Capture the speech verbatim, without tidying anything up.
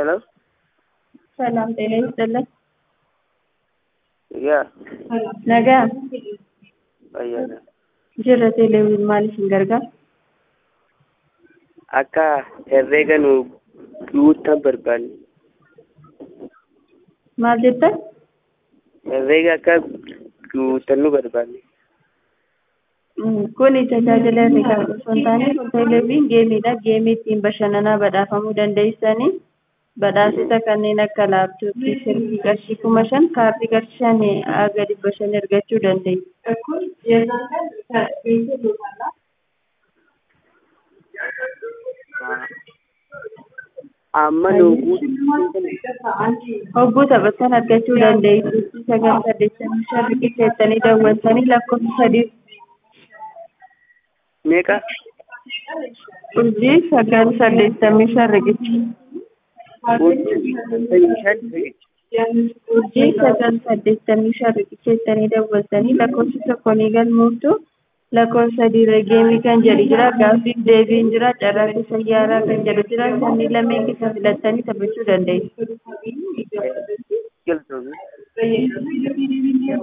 Hello? ሰላም ጤና ይስጥልኝ። Yeah. ነገ Fayyada. jirra teeleewwiin maaliif hin gargaaru? Akka herreega nu guutan barbaanne. Maal jettan? Herreega akka guutan nu barbaanne. Kuni tajaajila herreegaa osoo hin taane kun teeleewwiin geemiidha. Geemii ittiin bashannanaa badhaafamuu dandeessanii badhaasota kanneen akka laaptooppii, silkii qarshii kuma shan, kaardii qarshii shan haga dhibba shan argachuu dandeessu. Amma nu guutan Hogguu taphattan argachuu dandeessu. Sagal saddeettamii shan riqicheessanii daawwattanii lakkoofsa sadii meeqa? urjii sagal saddeettamii shan riqicha. Urjii sagal saddeettamii shan riqicheessanii daawwattanii lakkoofsa tokko ni galmooftu. Lakkoofsa sadii geemii kan jedhu jira. Gaaffiif deebiin jira. Carraaqqii sayyaaraa kan jedhu jira. Kanneen lameen keessa filattanii taphachuu dandeessu. Galtoomii.